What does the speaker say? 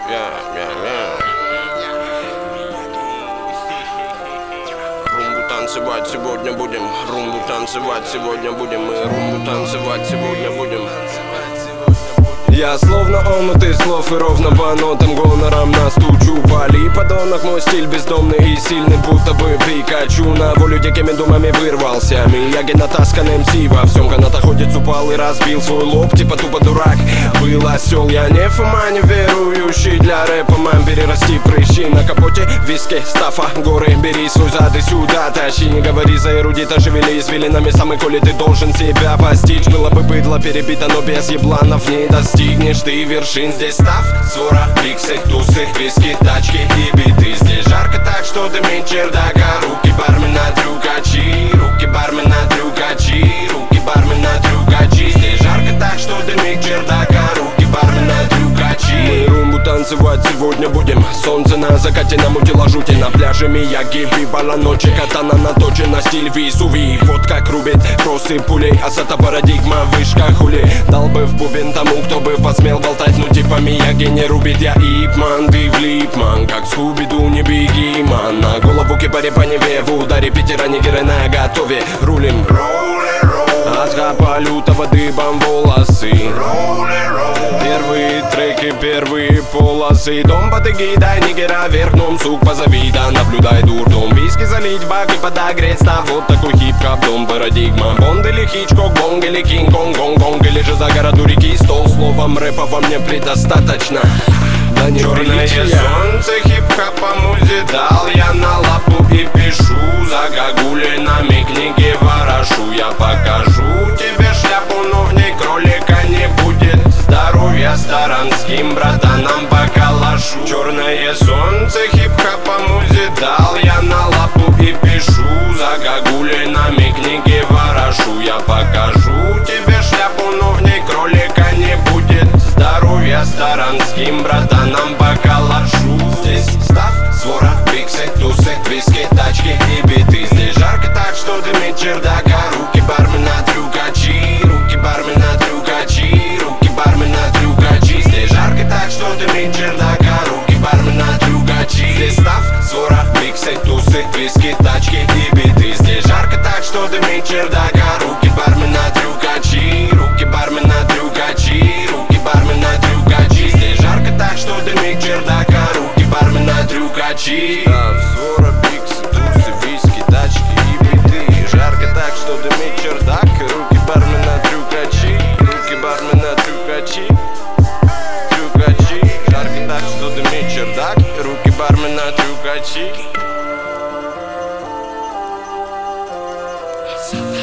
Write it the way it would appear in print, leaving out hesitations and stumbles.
Румбу танцевать сегодня будем, румбу танцевать сегодня будем, мы румбу танцевать сегодня будем. Я словно омут из слов и ровно по нотам гонором настучу. Пали подонок, мой стиль бездомный и сильный, будто бы Пикачу. На волю дикими думами вырвался Мияги, натаскан МС. Во всем канатоходец упал и разбил свой лоб, типа тупо дурак. Был осел, я не Фома, не верующий. Для рэпа мам перерасти прыщи. На капоте виски, стафа, горы. Бери свой зад и сюда тащи. Не говори за эрудита, шевели извилинами. Самый коли ты должен себя постичь. Было бы быдло перебито, но без ебланов не достиг. Ты вершин, здесь став, свора, биксы, тусы, виски, тачки и биты. Здесь жарко так, что дымит чердака. Руки бармена, трюкачи, руки бармена, трюкачи, руки бармена, трюкачи. Здесь жарко так, что дымит чердака. Руки бармена, трюкачи. Мы румбу танцевать сегодня будем. Солнце на закате, намутило жути. На пляже Мияги, вивала ночи. Катана наточена, стиль Висуви. Вот как рубит кроссы пулей. Асата парадигма, вышка хули. Дал бы в бубен тому, кто бы посмел болтать, ну типа Мияги не рубит. Я Ипман, ты влипман, как Скуби-Ду, не беги, ман. На голову кипари по Неве, в ударе Питера нигеры на готове. Рулим, от хапа лютого дыбом волосы. Первые треки, первые полосы. Дом под эгидой нигера вверх, дом сук позови, да наблюдай дурдом. Виски залить, бак и подогреть став. Вот такой хип-хоп, дом парадигма. Бонд или Хичкок, Бонг или Кинг-Конг, Гонг-Гонг или же за городу реки. Стол словом рэпа во мне предостаточно. Да не черное солнце хип-хопа музи дал. Я на лапу и пишу. Загогулинами книги ворошу. Я покажу тебе шляпу, но в ней кролика не будет. Здоровья старанским братанам по калашу. Черное солнце хип-хопа музи дал. Я на лапу и пишу. Загогулинами книги ворошу. Я покажу тебе шляпу, но в ней кролика не будет. Здоровья старанским братанам по калашу. Здесь став, свора, биксы, тусы, виски, тачки и биты. Здесь жарко так, что дымит чердака. Руки бармена, трюкачи, руки бармена, трюкачи, руки бармена, трюкачи. Здесь жарко так, что дымит чердака. Руки бармена, трюкачи. Здесь став, свора, биксы, тусы, виски, тачки и биты. Здесь жарко так, что дымит чердака. Руки бармена, трюкачи, руки бармена, трюкачи, руки бармена, трюкачи. Здесь жарко так, что дымит чердака. Руки бармена, трюкачи. Став, свора, биксы, тусы, виски, тачки и биты. Жарко так, что дымит чердак. Руки бармена, трюкачи, руки бармена, трюкачи, трюкачи. Жарко так, что дымит чердак. Руки бармена, трюкачи.